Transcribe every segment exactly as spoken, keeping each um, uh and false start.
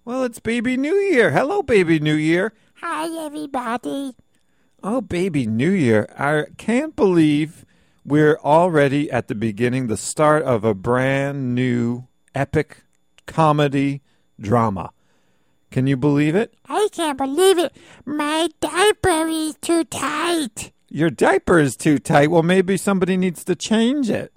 Well, it's Baby New Year. Hello, Baby New Year. Hi, everybody. Oh, Baby New Year. I can't believe we're already at the beginning, the start of a brand new epic comedy drama. Can you believe it? I can't believe it. My diaper is too tight. Your diaper is too tight. Well, maybe somebody needs to change it.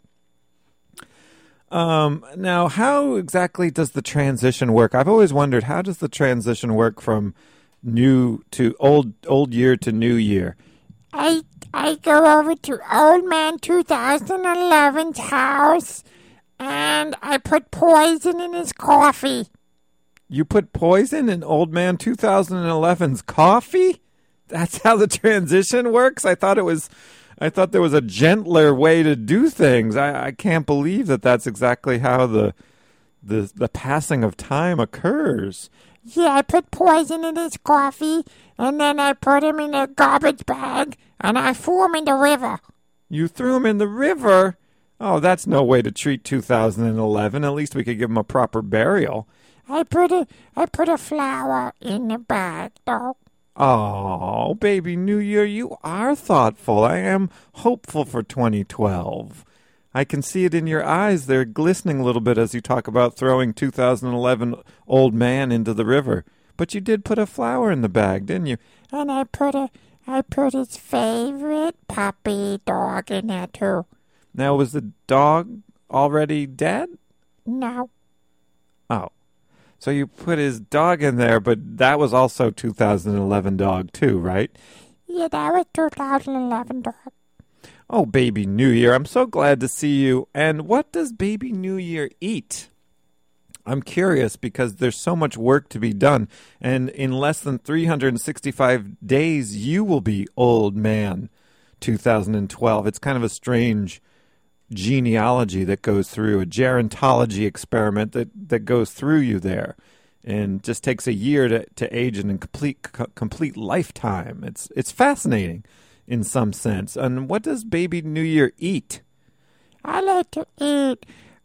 Um, now, how exactly does the transition work? I've always wondered, how does the transition work from new to old old year to new year? I I go over to Old Man twenty eleven's house, and I put poison in his coffee. You put poison in Old Man twenty eleven's coffee? That's how the transition works? I thought it was... I thought there was a gentler way to do things. I, I can't believe that that's exactly how the, the the passing of time occurs. Yeah, I put poison in his coffee, and then I put him in a garbage bag, and I threw him in the river. You threw him in the river? Oh, that's no way to treat two thousand eleven. At least we could give him a proper burial. I put a I put a flower in the bag, though. Oh, Baby New Year, you are thoughtful. I am hopeful for twenty twelve. I can see it in your eyes. They're glistening a little bit as you talk about throwing two thousand eleven Old Man into the river. But you did put a flower in the bag, didn't you? And I put a I put his favorite puppy dog in there, too. Now, was the dog already dead? No. Oh. So you put his dog in there, but that was also two thousand eleven dog too, right? Yeah, that was two thousand eleven dog. Oh, Baby New Year, I'm so glad to see you. And what does Baby New Year eat? I'm curious because there's so much work to be done. And in less than three hundred sixty-five days, you will be Old Man two thousand twelve. It's kind of a strange genealogy that goes through, a gerontology experiment that, that goes through you there, and just takes a year to, to age in a complete c- complete lifetime. It's it's fascinating in some sense. And what does Baby New Year eat? I like to eat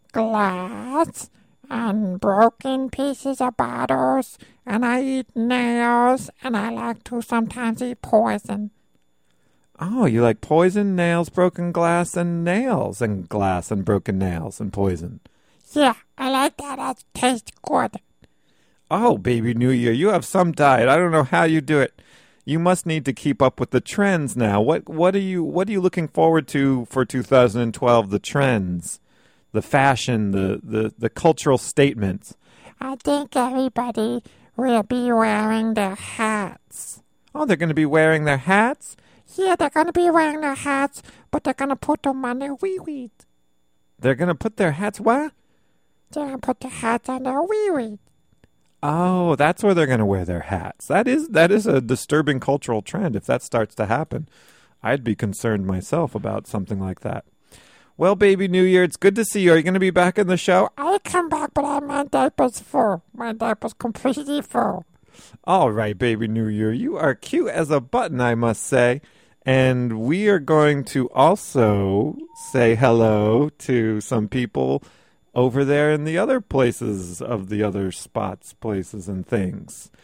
glass and broken pieces of bottles, and I eat nails, and I like to sometimes eat poison. Oh, you like poison, nails, broken glass, and nails, and glass, and broken nails, and poison. Yeah, I like that. That tastes good. Oh, Baby New Year, you have some diet. I don't know how you do it. You must need to keep up with the trends now. What what are you what are you looking forward to for two thousand twelve? The trends, the fashion, the, the, the cultural statements. I think everybody will be wearing their hats. Oh, they're going to be wearing their hats? Yeah, they're going to be wearing their hats, but they're going to put them on their wee-wee. They're going to put their hats where? They're going to put their hats on their wee-wee. Oh, that's where they're going to wear their hats. That is that is a disturbing cultural trend. If that starts to happen, I'd be concerned myself about something like that. Well, Baby New Year, it's good to see you. Are you going to be back in the show? I'll come back, but I, my diaper's full. My diaper's completely full. All right, Baby New Year, you are cute as a button, I must say. And we are going to also say hello to some people over there in the other places of the other spots, places, and things.